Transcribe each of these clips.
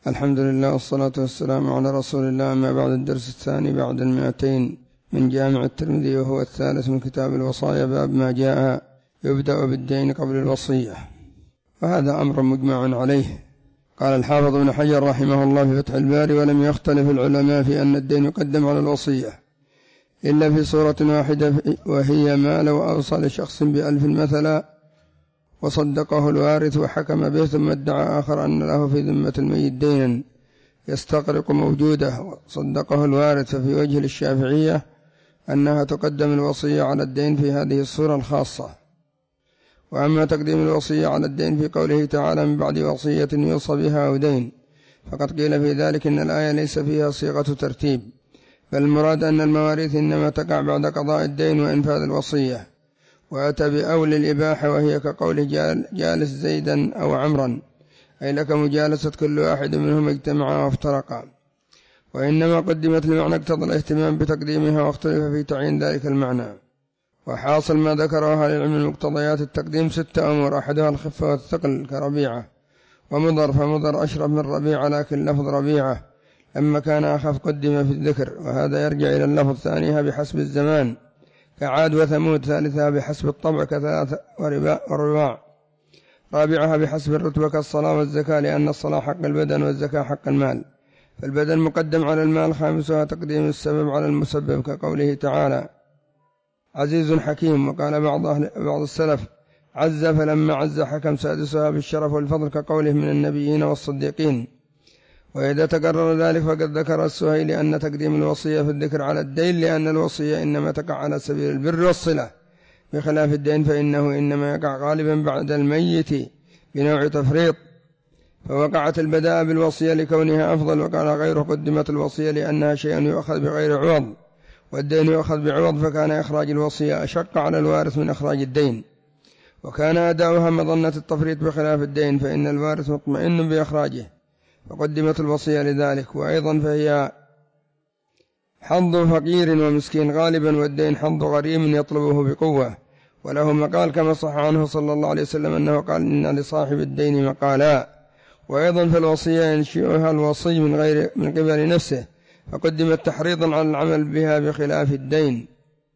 الحمد لله والصلاة والسلام على رسول الله. أما بعد، الدرس الثاني بعد 200 من جامع الترمذي، وهو الثالث من كتاب الوصايا، باب ما جاء يبدأ بالدين قبل الوصية، وهذا أمر مجمع عليه. قال الحافظ ابن حجر رحمه الله في فتح الباري: ولم يختلف العلماء في أن الدين يقدم على الوصية إلا في صورة واحدة، وهي ما لو أوصى لشخص ب1000 مثلا وصدقه الوارث وحكم به، ثم ادعى آخر أن له في ذمة الميت دينا يستغرق موجوده وصدقه الوارث، ففي وجه للشافعية أنها تقدم الوصية على الدين في هذه الصورة الخاصة. وأما تقديم الوصية على الدين في قوله تعالى: من بعد وصية يوصى بها أو دين، فقد قيل في ذلك إن الآية ليس فيها صيغة ترتيب، بل المراد أن المواريث إنما تقع بعد قضاء الدين وإنفاذ الوصية، وأتى بأول الإباحة، وهي كقوله: جالس زيدا أو عمرا، أي لك مجالسة كل واحد منهم اجتمعا وافترقا. وإنما قدمت لمعنى اقتضى الاهتمام بتقديمها، واختلف في تعيين ذلك المعنى. وحاصل ما ذكره أهل العلم من مقتضيات التقديم 6 أمور: أحدها الخفة والثقل كربيعة ومضر، فمضر أشرف من ربيعة، لكن لفظ ربيعة لما كان أخف قدم في الذكر، وهذا يرجع إلى اللفظ. ثانيها بحسب الزمان كعاد وثمود. ثالثها بحسب الطبع كثلاث ورباع. رابعها بحسب الرتبة كالصلاة والزكاة، لأن الصلاة حق البدن والزكاة حق المال، فالبدن مقدم على المال. خامسها تقديم السبب على المسبب، كقوله تعالى: عزيز حكيم. وقال بعض السلف: عز فلما عز حكم. سادسها بالشرف والفضل، كقوله: من النبيين والصديقين. وإذا تكرر ذلك فقد ذكر السهيلي أن تقديم الوصية في الذكر على الدين، لأن الوصية إنما تقع على سبيل البر والصلة، بخلاف الدين فإنه إنما يقع غالبا بعد الميت بنوع تفريط، فوقعت البداء بالوصية لكونها أفضل. وقال غيره: قدمت الوصية لأنها شيء يؤخذ بغير عوض، والدين يؤخذ بعوض، فكان إخراج الوصية أشق على الوارث من إخراج الدين، وكان أداؤها مظنة التفريط، بخلاف الدين فإن الوارث مطمئن بإخراجه، فقدمت الوصية لذلك. وأيضا فهي حظ فقير ومسكين غالبا، والدين حظ غريم يطلبه بقوة. وله مقال كما صح عنه صلى الله عليه وسلم أنه قال: إن لصاحب الدين مقالا. وأيضا فالوصية ينشئها الوصي من قبل نفسه، فقدمت تحريضا على العمل بها بخلاف الدين.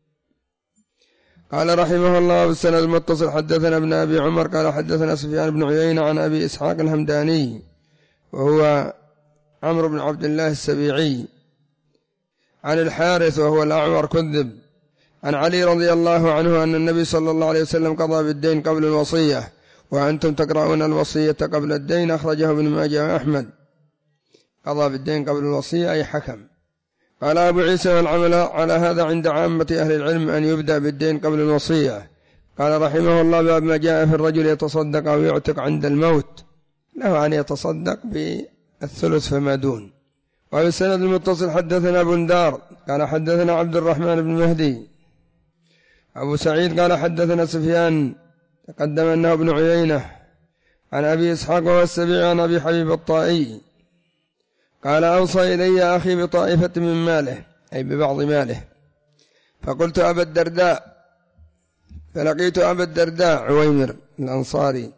قال رحمه الله: بالسند المتصل حدثنا ابن أبي عمر قال حدثنا سفيان بن عيينة عن أبي إسحاق الهمداني، وهو عمرو بن عبد الله السبيعي، عن الحارث وهو الأعور كذب، عن علي رضي الله عنه أن النبي صلى الله عليه وسلم قضى بالدين قبل الوصية، وأنتم تقرؤون الوصية قبل الدين. أخرجه ابن ماجه وأحمد. قضى بالدين قبل الوصية أي حكم. قال أبو عيسى: والعمل على هذا عند عامة أهل العلم أن يبدأ بالدين قبل الوصية. قال رحمه الله: باب ما جاء في الرجل يتصدق أو يعتق عند الموت، له أن يتصدق بالثلث فما دون. وبالسند المتصل حدثنا بندار قال حدثنا عبد الرحمن بن مهدي. أبو سعيد قال حدثنا سفيان، تقدم أنه ابن عيينة، عن أبي إسحاق وهو السبيعي، عن أبي حبيب الطائي قال: أوصى إلي أخي بطائفة من ماله، أي ببعض ماله، فقلت أبا الدرداء، فلقيت أبا الدرداء عويمر الأنصاري،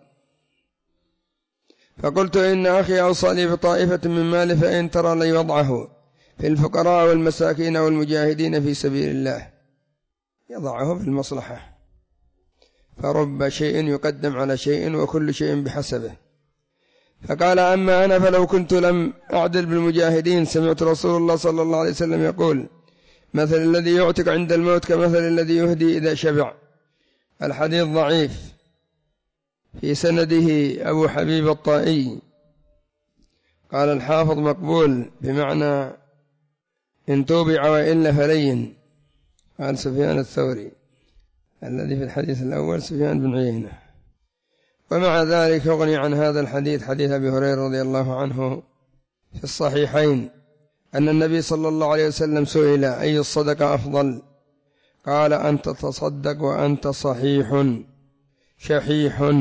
فقلت: إن أخي أوصى لي بطائفة من ماله، فإن ترى لي وضعه في الفقراء والمساكين والمجاهدين في سبيل الله، يضعه في المصلحة، فرب شيء يقدم على شيء وكل شيء بحسبه. فقال: أما أنا فلو كنت لم أعدل بالمجاهدين، سمعت رسول الله صلى الله عليه وسلم يقول: مثل الذي يعتق عند الموت كمثل الذي يهدي إذا شبع. الحديث ضعيف، في سنده أبو حبيب الطائي. قال الحافظ: مقبول بمعنى إن توبع وإلا فلين. قال سفيان الثوري، الذي في الحديث الأول سفيان بن عيينة. ومع ذلك يغني عن هذا الحديث حديث أبي هريرة رضي الله عنه في الصحيحين أن النبي صلى الله عليه وسلم سئل: أي الصدقة أفضل؟ قال: أن تتصدق وأنت صحيح شحيح،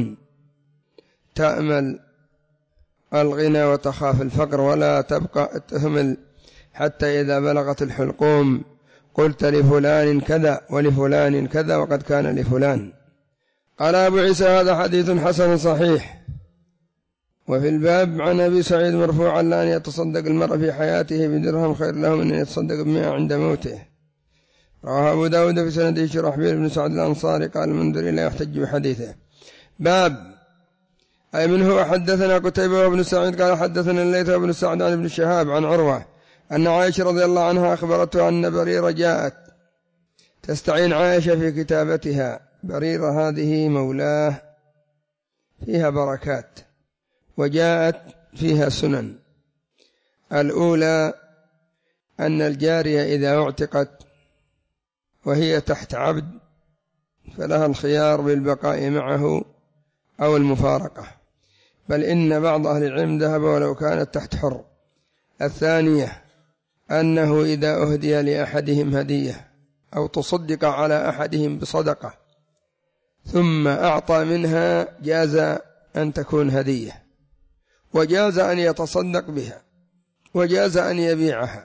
تأمل الغنى وتخاف الفقر، ولا تبقى تهمل حتى إذا بلغت الحلقوم قلت لفلان كذا ولفلان كذا وقد كان لفلان. قال أبو عيسى: هذا حديث حسن صحيح. وفي الباب عن أبي سعيد مرفوعا لأن يتصدق المرء في حياته بدرهم خير له من أن يتصدق ب100 عند موته. رواه أبو داود في سنده شرحبيل بن سعد الأنصاري قال المنذري لا يحتج بحديثه. باب أي منه حدثنا قتيبة بن سعيد قال حدثنا الليث بن سعد عن ابن شهاب عن عروة أن عائشة رضي الله عنها أخبرته أن بريرة جاءت تستعين عائشة في كتابتها. بريرة هذه مولاه فيها بركات وجاءت فيها سنن. الأولى أن الجارية إذا اعتقت وهي تحت عبد فلها الخيار بالبقاء معه أو المفارقة، بل إن بعض أهل العلم ذهب ولو كانت تحت حر. الثانية أنه إذا أهدي لأحدهم هدية أو تصدق على أحدهم بصدقة ثم أعطى منها جاز أن تكون هدية، وجاز أن يتصدق بها، وجاز أن يبيعها.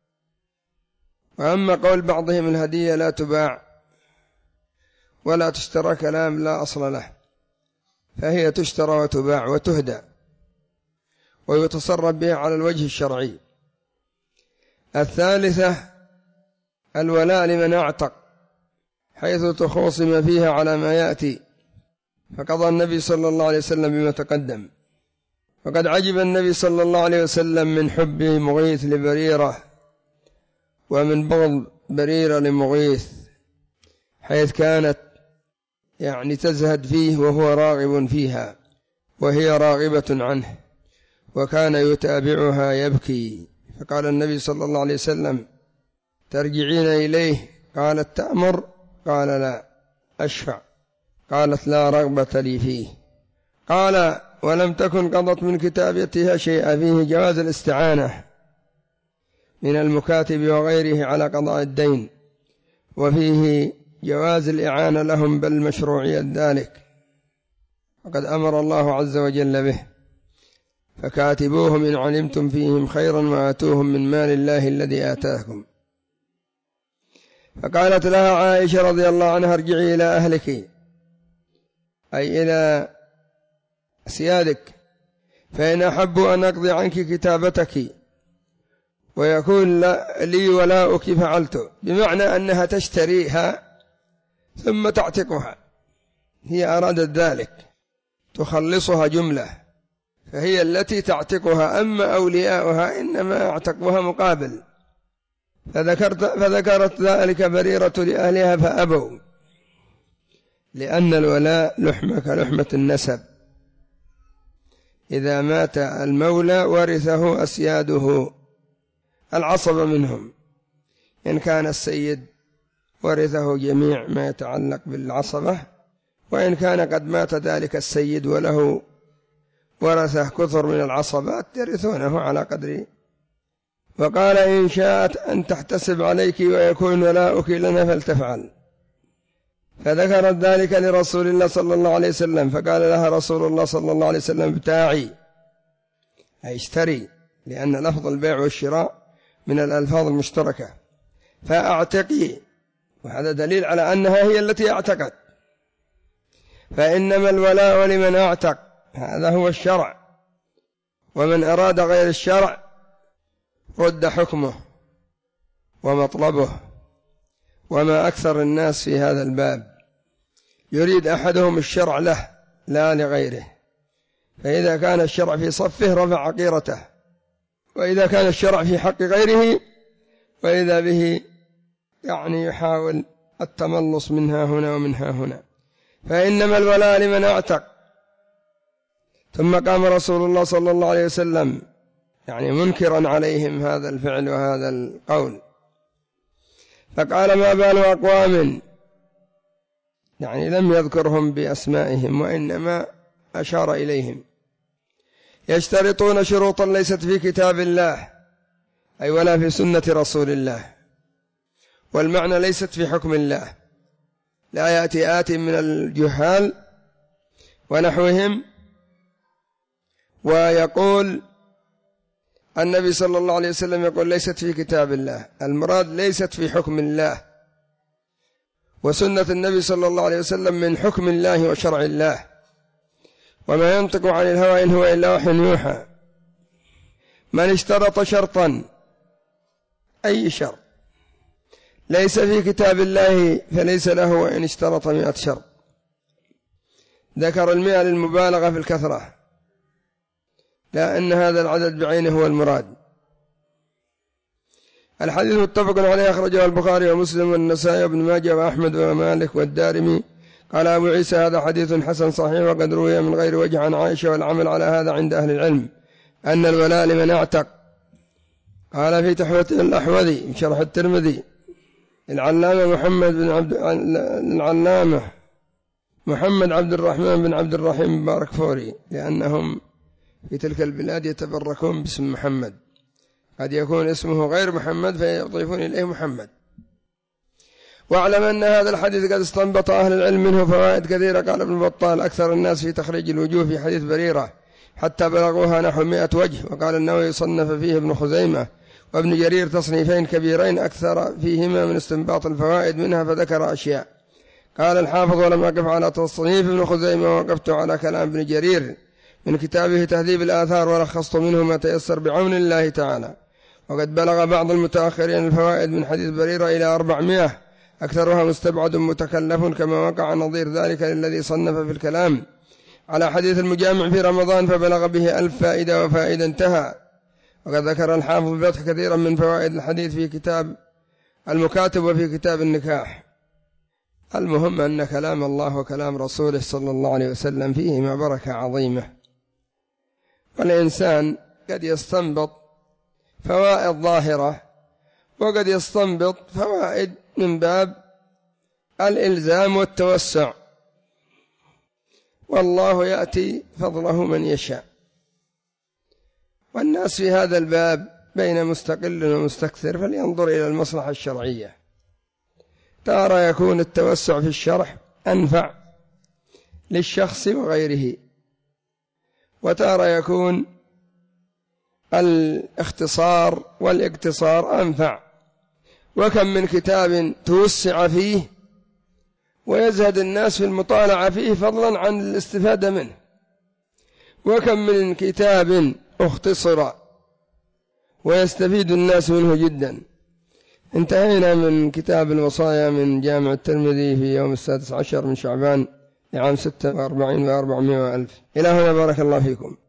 وأما قول بعضهم الهدية لا تباع ولا تشترى كلام لا أصل له، فهي تشترى وتباع وتهدى ويتصرف بها على الوجه الشرعي. الثالثة الولاء لمن أعتق حيث تخوصم فيها على ما يأتي، فقضى النبي صلى الله عليه وسلم بما تقدم. وقد عجب النبي صلى الله عليه وسلم من حب مغيث لبريرة ومن بغض بريرة لمغيث، حيث كانت تزهد فيه وهو راغب فيها وهي راغبة عنه، وكان يتابعها يبكي. فقال النبي صلى الله عليه وسلم ترجعين إليه؟ قالت تأمر؟ قال لا أشفع. قالت لا رغبة لي فيه. قال ولم تكن قضت من كتابتها شيئا فيه جواز الاستعانة من المكاتب وغيره على قضاء الدين، وفيه جواز الإعانة لهم بل مشروعية ذلك، وقد أمر الله عز وجل به فكاتبوهم إن علمتم فيهم خيرا وآتوهم من مال الله الذي آتاكم. فقالت لها عائشة رضي الله عنها ارجعي إلى أهلك، أي إلى أسيادك، فإن أحب أن أقضي عنك كتابتك ويكون لي ولاؤك فعلت، بمعنى أنها تشتريها ثم تعتقها. هي أرادت ذلك، تخلصها جملة، فهي التي تعتقها، أما أولياؤها إنما اعتقوها مقابل. فذكرت ذلك بريرة لأهلها فأبوا، لأن الولاء لحمة كلحمة النسب، إذا مات المولى ورثه أسياده العصب منهم، إن كان السيد ورثه جميع ما يتعلق بالعصبة، وإن كان قد مات ذلك السيد وله ورثه كثر من العصبات يرثونه على قدر. وقال إن شاءت أن تحتسب عليك ويكون ولاؤك لنا فلتفعل. فذكرت ذلك لرسول الله صلى الله عليه وسلم، فقال لها رسول الله صلى الله عليه وسلم ابتاعي، أي اشتري، لأن لفظ البيع والشراء من الألفاظ المشتركة، فأعتقي، وهذا دليل على أنها هي التي اعتقت. فإنما الولاء لمن اعتق، هذا هو الشرع، ومن أراد غير الشرع رد حكمه ومطلبه. وما أكثر الناس في هذا الباب يريد أحدهم الشرع له لا لغيره، فإذا كان الشرع في صفه رفع عقيرته، وإذا كان الشرع في حق غيره وإذا به يحاول التملص منها هنا ومنها هنا. فإنما الولاء لمن اعتق. ثم قام رسول الله صلى الله عليه وسلم منكرا عليهم هذا الفعل وهذا القول، فقال ما بال أقوام، لم يذكرهم بأسمائهم وإنما أشار إليهم، يشترطون شروطا ليست في كتاب الله، أي ولا في سنة رسول الله، والمعنى ليست في حكم الله. لا يأتي آت من الجهال ونحوهم ويقول النبي صلى الله عليه وسلم يقول ليست في كتاب الله، المراد ليست في حكم الله، وسنة النبي صلى الله عليه وسلم من حكم الله وشرع الله، وما ينطق عن الهوى إن هو إلا وحي يوحى. من اشترط شرطا، أي شرط ليس في كتاب الله فليس له وإن اشترط 100 شرط. ذكر 100 للمبالغة في الكثرة، لا أن هذا العدد بعينه هو المراد. الحديث متفق عليه، أخرجه البخاري ومسلم والنسائي وابن ماجه وأحمد ومالك والدارمي. قال أبو عيسى هذا حديث حسن صحيح، وقد روي من غير وجه عن عائشة، والعمل على هذا عند أهل العلم أن الولاء لمن اعتق. قال في تحفة الأحوذي شرح الترمذي العلامة محمد عبد الرحمن بن عبد الرحيم مبارك فوري، لأنهم في تلك البلاد يتبركون باسم محمد، قد يكون اسمه غير محمد فيضيفون إليه محمد. واعلم أن هذا الحديث قد استنبط أهل العلم منه فوائد كثيرة. قال ابن بطال أكثر الناس في تخريج الوجوه في حديث بريرة حتى بلغوها نحو 100 وجه. وقال النووي صنف فيه ابن خزيمة وابن جرير تصنيفين كبيرين أكثر فيهما من استنباط الفوائد منها، فذكر أشياء. قال الحافظ ولم أقف على تصنيف ابن خزيمة، وقفت على كلام ابن جرير من كتابه تهذيب الآثار، ولخصت منه ما تيسر بعون الله تعالى. وقد بلغ بعض المتأخرين الفوائد من حديث بريرة إلى 400، أكثرها مستبعد متكلف، كما وقع نظير ذلك للذي صنف في الكلام على حديث المجامع في رمضان فبلغ به 1000 فائدة وفائدة انتهى. وقد ذكر الحافظ بفتح كثيرا من فوائد الحديث في كتاب المكاتب وفي كتاب النكاح. المهم أن كلام الله وكلام رسوله صلى الله عليه وسلم فيهما بركة عظيمة، والإنسان قد يستنبط فوائد ظاهرة وقد يستنبط فوائد من باب الإلزام والتوسع، والله يأتي فضله من يشاء. والناس في هذا الباب بين مستقل ومستكثر، فلينظر إلى المصلحة الشرعية. تارة يكون التوسع في الشرح أنفع للشخص وغيره، وتارة يكون الاختصار والاقتصار أنفع. وكم من كتاب توسع فيه ويزهد الناس في المطالعة فيه فضلا عن الاستفادة منه، وكم من كتاب اختصر ويستفيد الناس منه جدا. انتهينا من كتاب الوصايا من جامع الترمذي في يوم 16 من شعبان لعام 46 و400 ألف. إلى هنا بارك الله فيكم.